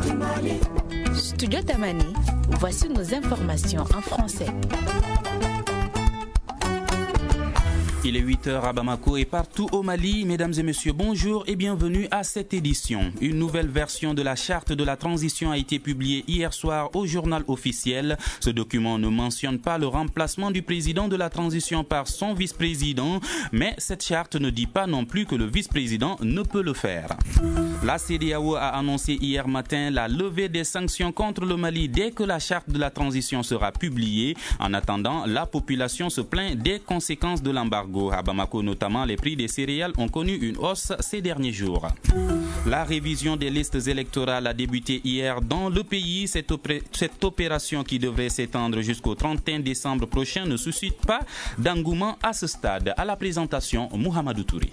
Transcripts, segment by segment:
Studio Tamani, voici nos informations en français. Il est 8h à Bamako et partout au Mali. Mesdames et messieurs, bonjour et bienvenue à cette édition. Une nouvelle version de la charte de la transition a été publiée hier soir au journal officiel. Ce document ne mentionne pas le remplacement du président de la transition par son vice-président, mais cette charte ne dit pas non plus que le vice-président ne peut le faire. La CEDEAO a annoncé hier matin la levée des sanctions contre le Mali dès que la charte de la transition sera publiée. En attendant, la population se plaint des conséquences de l'embargo. À Bamako notamment, les prix des céréales ont connu une hausse ces derniers jours. La révision des listes électorales a débuté hier dans le pays. Cette opération qui devrait s'étendre jusqu'au 31 décembre prochain ne suscite pas d'engouement à ce stade. À la présentation, Mohamedou Touré.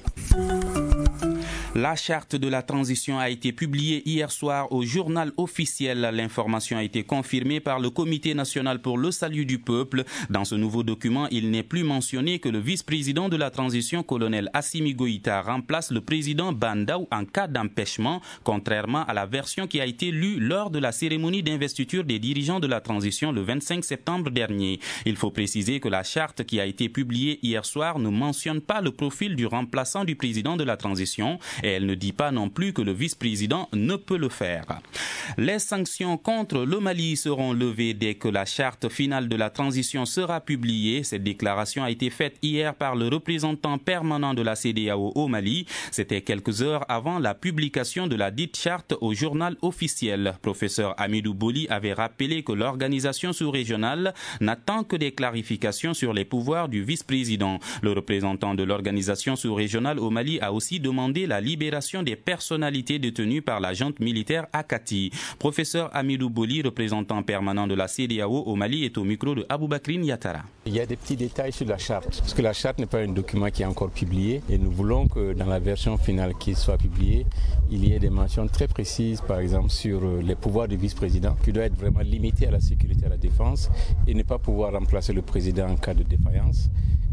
La charte de la transition a été publiée hier soir au journal officiel. L'information a été confirmée par le Comité national pour le salut du peuple. Dans ce nouveau document, il n'est plus mentionné que le vice-président de la transition, colonel Assimi Goïta, remplace le président Bandaou en cas d'empêchement, contrairement à la version qui a été lue lors de la cérémonie d'investiture des dirigeants de la transition le 25 septembre dernier. Il faut préciser que la charte qui a été publiée hier soir ne mentionne pas le profil du remplaçant du président de la transition. Et elle ne dit pas non plus que le vice-président ne peut le faire. Les sanctions contre le Mali seront levées dès que la charte finale de la transition sera publiée. Cette déclaration a été faite hier par le représentant permanent de la CEDEAO au Mali. C'était quelques heures avant la publication de la dite charte au journal officiel. Professeur Hamidou Boli avait rappelé que l'organisation sous-régionale n'attend que des clarifications sur les pouvoirs du vice-président. Le représentant de l'organisation sous-régionale au Mali a aussi demandé la libération des personnalités détenues par la junte militaire Akati. Professeur Hamidou Boli, représentant permanent de la CEDEAO au Mali, est au micro de Aboubakrine Yatara. Il y a des petits détails sur la charte, parce que la charte n'est pas un document qui est encore publié et nous voulons que dans la version finale qui soit publiée, il y ait des mentions très précises, par exemple sur les pouvoirs du vice-président, qui doit être vraiment limité à la sécurité et à la défense et ne pas pouvoir remplacer le président en cas de défaillance.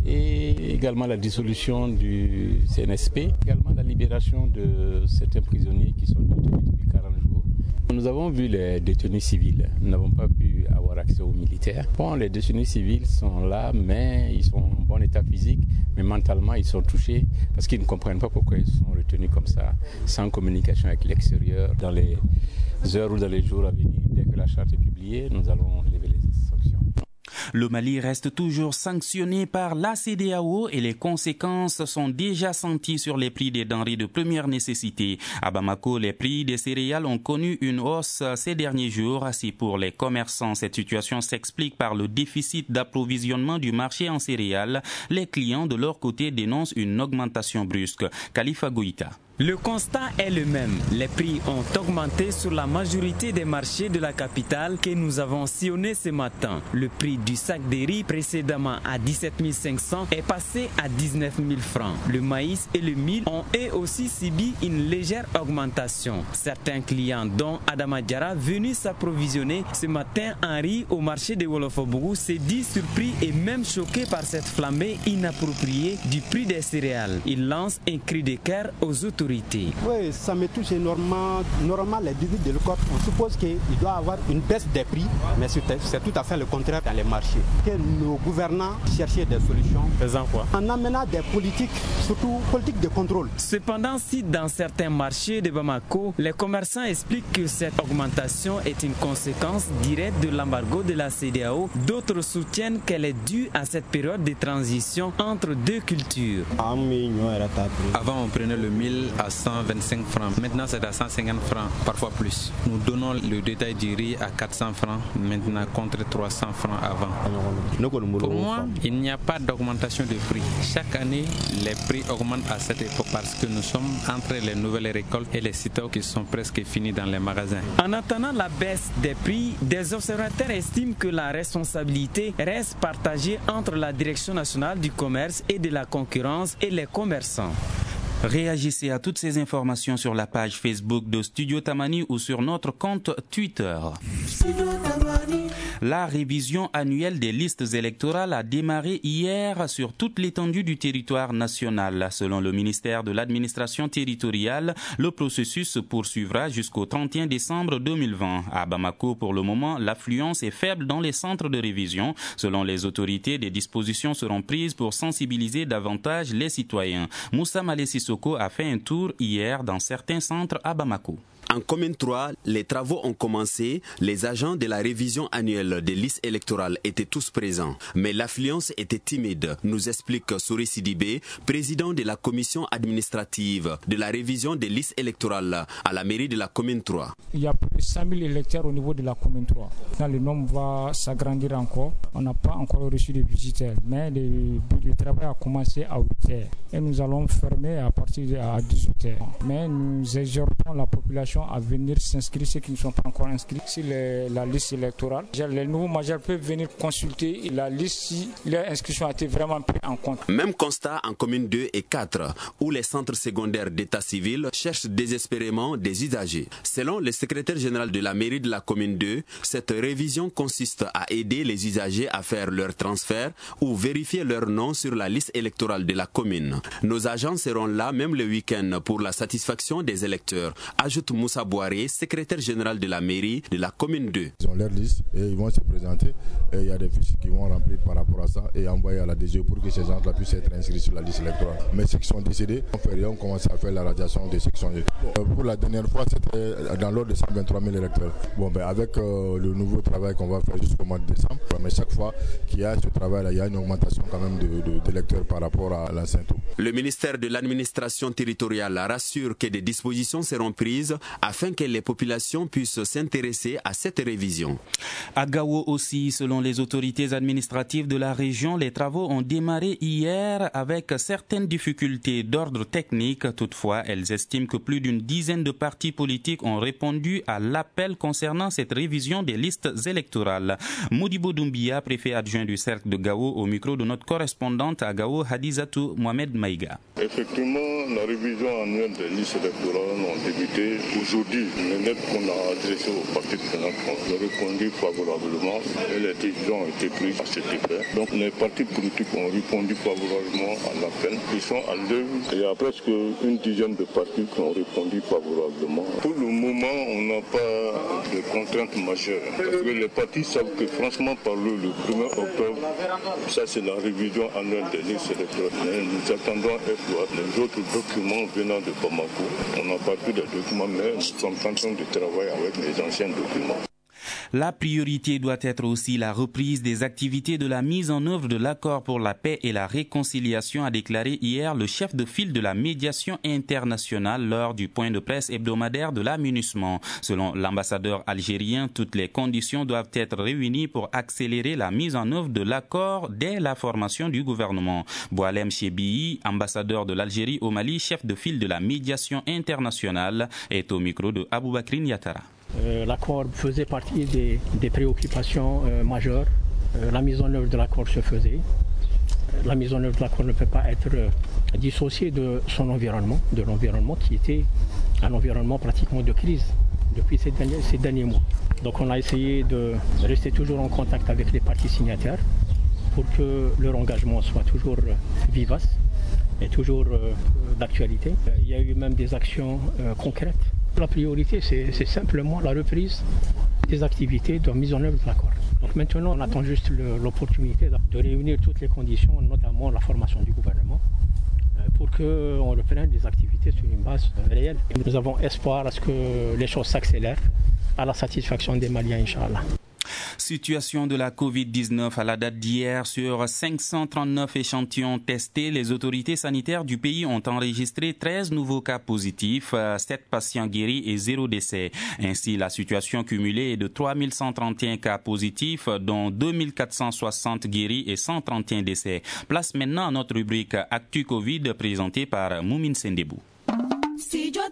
Et également la dissolution du CNSP, également la libération de certains prisonniers qui sont détenus depuis 40 jours. Nous avons vu les détenus civils, nous n'avons pas pu avoir accès aux militaires. Bon, les détenus civils sont là, mais ils sont en bon état physique, mais mentalement ils sont touchés parce qu'ils ne comprennent pas pourquoi ils sont retenus comme ça, sans communication avec l'extérieur. Dans les heures ou dans les jours à venir, dès que la charte est publiée, nous allons lever les sanctions. Le Mali reste toujours sanctionné par la CEDEAO et les conséquences sont déjà senties sur les prix des denrées de première nécessité. À Bamako, les prix des céréales ont connu une hausse ces derniers jours. Si pour les commerçants, cette situation s'explique par le déficit d'approvisionnement du marché en céréales, les clients de leur côté dénoncent une augmentation brusque. Khalifa Goïta. Le constat est le même. Les prix ont augmenté sur la majorité des marchés de la capitale que nous avons sillonnés ce matin. Le prix du sac de riz précédemment à 17 500 est passé à 19 000 francs. Le maïs et le mil ont eux aussi subi une légère augmentation. Certains clients, dont Adama Diarra, venus s'approvisionner ce matin en riz au marché de Wolofobougou, s'est dit surpris et même choqué par cette flambée inappropriée du prix des céréales. Il lance un cri de cœur aux autorités. Oui, ça me touche énormément. Normalement, les devis de l'Europe, on suppose qu'il doit y avoir une baisse des prix, mais c'est tout à fait le contraire dans les marchés. Que nos gouvernants cherchent des solutions. Faisant quoi? En amenant des politiques, surtout politiques de contrôle. Cependant, si dans certains marchés de Bamako, les commerçants expliquent que cette augmentation est une conséquence directe de l'embargo de la CEDEAO, d'autres soutiennent qu'elle est due à cette période de transition entre deux cultures. Avant, on prenait le mil à 125 francs. Maintenant, c'est à 150 francs, parfois plus. Nous donnons le détail du riz à 400 francs, maintenant contre 300 francs avant. Pour moi, il n'y a pas d'augmentation de prix. Chaque année, les prix augmentent à cette époque parce que nous sommes entre les nouvelles récoltes et les stocks qui sont presque finis dans les magasins. En attendant la baisse des prix, des observateurs estiment que la responsabilité reste partagée entre la Direction nationale du commerce et de la concurrence et les commerçants. Réagissez à toutes ces informations sur la page Facebook de Studio Tamani ou sur notre compte Twitter. La révision annuelle des listes électorales a démarré hier sur toute l'étendue du territoire national. Selon le ministère de l'Administration territoriale, le processus se poursuivra jusqu'au 31 décembre 2020. À Bamako, pour le moment, l'affluence est faible dans les centres de révision. Selon les autorités, des dispositions seront prises pour sensibiliser davantage les citoyens. Moussa Malé Sissoko a fait un tour hier dans certains centres à Bamako. En commune 3, les travaux ont commencé. Les agents de la révision annuelle des listes électorales étaient tous présents. Mais l'affluence était timide, nous explique Souri Sidibé, président de la commission administrative de la révision des listes électorales à la mairie de la commune 3. Il y a plus de 100 000 électeurs au niveau de la commune 3. Le nombre va s'agrandir encore. On n'a pas encore reçu de visiteurs, mais le travail a commencé à 8 heures. Et nous allons fermer à partir de 18 heures. Mais nous exhortons la population à venir s'inscrire, ceux qui ne sont pas encore inscrits sur la liste électorale. Les nouveaux majeurs peuvent venir consulter la liste si leur inscription a été vraiment prise en compte. Même constat en commune 2 et 4, où les centres secondaires d'état civil cherchent désespérément des usagers. Selon le secrétaire général de la mairie de la commune 2, cette révision consiste à aider les usagers à faire leur transfert ou vérifier leur nom sur la liste électorale de la commune. Nos agents seront là même le week-end pour la satisfaction des électeurs, ajoute Moussa Boiré, secrétaire général de la mairie de la commune 2. Ils ont leur liste et ils vont se présenter et il y a des fiches qui vont remplir par rapport à ça et envoyer à la DG pour que ces gens-là puissent être inscrits sur la liste électorale. Mais ceux qui sont décédés, on fait rien, on commence à faire la radiation des sections. Pour la dernière fois, c'était dans l'ordre de 123 000 électeurs. Avec le nouveau travail qu'on va faire jusqu'au mois de décembre, mais chaque fois qu'il y a ce travail-là, il y a une augmentation quand même d'électeurs par rapport à l'ancien taux. Le ministère de l'Administration territoriale rassure que des dispositions seront prises afin que les populations puissent s'intéresser à cette révision. À Gao aussi, selon les autorités administratives de la région, les travaux ont démarré hier avec certaines difficultés d'ordre technique. Toutefois, elles estiment que plus d'une dizaine de partis politiques ont répondu à l'appel concernant cette révision des listes électorales. Modibo Doumbia, préfet adjoint du cercle de Gao, au micro de notre correspondante à Gao, Hadizatou Mohamed Maïga. Effectivement, la révision annuelle des listes électorales a débuté aujourd'hui. Les lettres qu'on a adressées aux partis prenants ont répondu favorablement et les décisions ont été prises à cet effet. Donc les partis politiques ont répondu favorablement à l'appel. Ils sont à l'œuvre. Il y a presque une dizaine de partis qui ont répondu favorablement. Pour le moment, on n'a pas de contraintes majeures. Parce que les partis savent que franchement parler, le 1er octobre, ça c'est la révision annuelle des listes électorales. Mais nous attendons les autres documents venant de Bamako. On n'a pas plus de documents, mais nous sommes en train de travailler avec les anciens documents. La priorité doit être aussi la reprise des activités de la mise en œuvre de l'accord pour la paix et la réconciliation, a déclaré hier le chef de file de la médiation internationale lors du point de presse hebdomadaire de la MINUSMA. Selon l'ambassadeur algérien, toutes les conditions doivent être réunies pour accélérer la mise en œuvre de l'accord dès la formation du gouvernement. Boualem Chebii, ambassadeur de l'Algérie au Mali, chef de file de la médiation internationale, est au micro de Aboubakrin Yattara. L'accord faisait partie des préoccupations majeures. La mise en œuvre de l'accord se faisait. La mise en œuvre de l'accord ne peut pas être dissociée de son environnement, de l'environnement qui était un environnement pratiquement de crise depuis ces derniers mois. Donc on a essayé de rester toujours en contact avec les parties signataires pour que leur engagement soit toujours vivace et toujours d'actualité. Il y a eu même des actions concrètes. La priorité, c'est simplement la reprise des activités de mise en œuvre de l'accord. Donc maintenant, on attend juste l'opportunité de réunir toutes les conditions, notamment la formation du gouvernement, pour qu'on reprenne des activités sur une base réelle. Nous avons espoir à ce que les choses s'accélèrent à la satisfaction des Maliens, Inch'Allah. Situation de la Covid-19 à la date d'hier. Sur 539 échantillons testés, les autorités sanitaires du pays ont enregistré 13 nouveaux cas positifs, 7 patients guéris et 0 décès. Ainsi, la situation cumulée est de 3131 cas positifs, dont 2460 guéris et 131 décès. Place maintenant à notre rubrique Actu Covid présentée par Moumine Sendebou.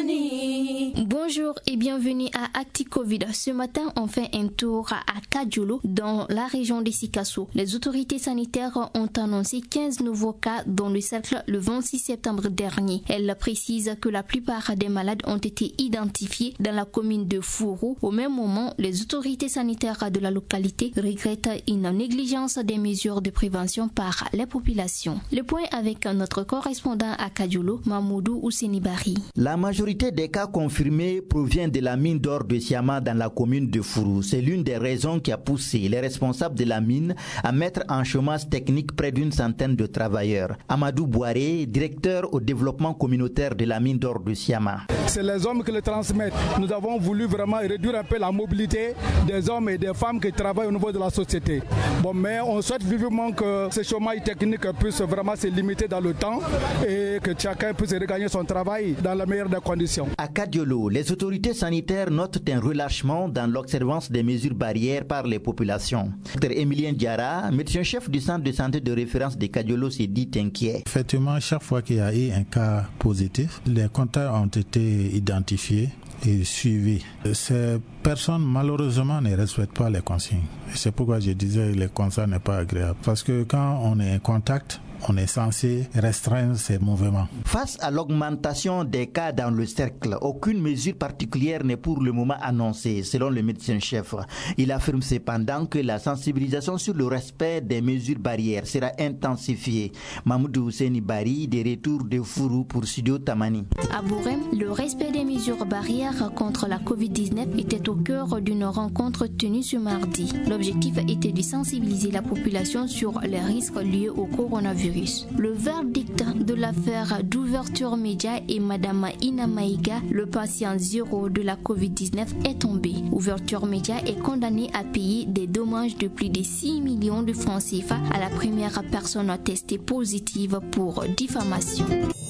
Bonjour et bienvenue à Acti Covid. Ce matin, on fait un tour à Kadiolo, dans la région de Sikasso. Les autorités sanitaires ont annoncé 15 nouveaux cas dans le cercle le 26 septembre dernier. Elles précisent que la plupart des malades ont été identifiés dans la commune de Fourou. Au même moment, les autorités sanitaires de la localité regrettent une négligence des mesures de prévention par les populations. Le point avec notre correspondant à Kadiolo, Mamoudou Ousenibari. La majorité des cas confirmés provient de la mine d'or de Siama dans la commune de Fourou. C'est l'une des raisons qui a poussé les responsables de la mine à mettre en chômage technique près d'une centaine de travailleurs. Amadou Boiré, directeur au développement communautaire de la mine d'or de Siama. C'est les hommes qui le transmettent. Nous avons voulu vraiment réduire un peu la mobilité des hommes et des femmes qui travaillent au niveau de la société. Mais on souhaite vivement que ce chômage technique puisse vraiment se limiter dans le temps et que chacun puisse regagner son travail dans la meilleure des conditions. À Kadiolo, les autorités sanitaires notent un relâchement dans l'observance des mesures barrières par les populations. Dr Emilien Diarra, médecin-chef du centre de santé de référence de Kadiolo, s'est dit inquiet. Effectivement, chaque fois qu'il y a eu un cas positif, les contacts ont été identifiés et suivis. Ces personnes, malheureusement, ne respectent pas les consignes. C'est pourquoi je disais que le constat n'est pas agréable. Parce que quand on est en contact, on est censé restreindre ces mouvements. Face à l'augmentation des cas dans le cercle, aucune mesure particulière n'est pour le moment annoncée, selon le médecin-chef. Il affirme cependant que la sensibilisation sur le respect des mesures barrières sera intensifiée. Mamoudou Ouseni Bari, des retours de Fourou pour Studio Tamani. À Bourem, le respect des mesures barrières contre la Covid-19 était au cœur d'une rencontre tenue ce mardi. L'objectif était de sensibiliser la population sur les risques liés au coronavirus. Le verdict de l'affaire d'ouverture média et Madame Ina Maïga, le patient zéro de la Covid-19, est tombé. Ouverture média est condamné à payer des dommages de plus de 6 millions de francs CFA à la première personne testée positive pour diffamation.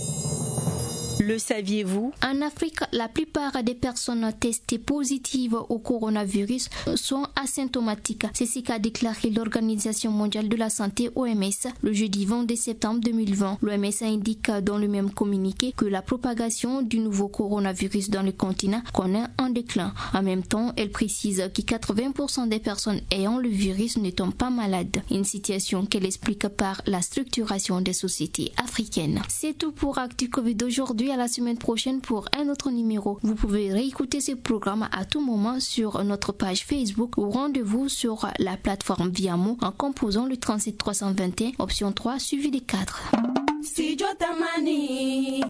Le saviez-vous? En Afrique, la plupart des personnes testées positives au coronavirus sont asymptomatiques. C'est ce qu'a déclaré l'Organisation mondiale de la santé OMS le jeudi 22 septembre 2020. L'OMS indique dans le même communiqué que la propagation du nouveau coronavirus dans le continent connaît un déclin. En même temps, elle précise que 80% des personnes ayant le virus ne tombent pas malades. Une situation qu'elle explique par la structuration des sociétés africaines. C'est tout pour Actu Covid d'aujourd'hui. À la semaine prochaine pour un autre numéro. Vous pouvez réécouter ce programme à tout moment sur notre page Facebook ou rendez-vous sur la plateforme Viamo en composant le 37 321 option 3 suivi des 4. Studio Tamani.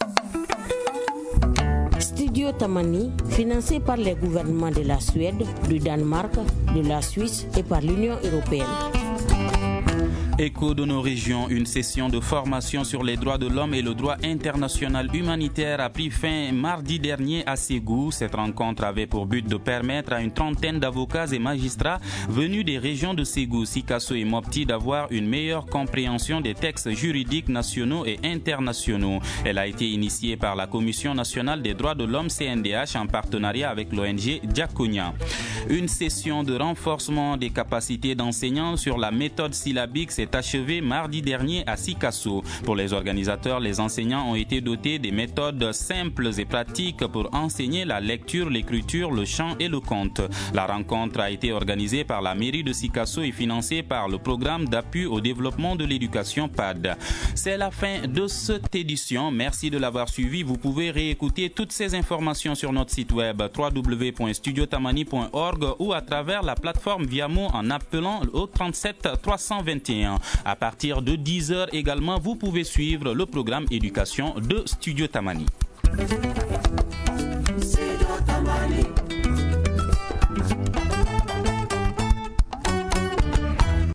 Studio Tamani, financé par les gouvernements de la Suède, du Danemark, de la Suisse et par l'Union européenne. Écho de nos régions, une session de formation sur les droits de l'homme et le droit international humanitaire a pris fin mardi dernier à Ségou. Cette rencontre avait pour but de permettre à une trentaine d'avocats et magistrats venus des régions de Ségou, Sikasso et Mopti d'avoir une meilleure compréhension des textes juridiques nationaux et internationaux. Elle a été initiée par la Commission nationale des droits de l'homme CNDH en partenariat avec l'ONG Diakonia. Une session de renforcement des capacités d'enseignants sur la méthode syllabique s'est achevée mardi dernier à Sikasso. Pour les organisateurs, les enseignants ont été dotés des méthodes simples et pratiques pour enseigner la lecture, l'écriture, le chant et le conte. La rencontre a été organisée par la mairie de Sikasso et financée par le programme d'appui au développement de l'éducation PAD. C'est la fin de cette édition. Merci de l'avoir suivi. Vous pouvez réécouter toutes ces informations sur notre site web www.studiotamani.org ou à travers la plateforme Viamo en appelant au 37 321. À partir de 10h également, vous pouvez suivre le programme éducation de Studio Tamani.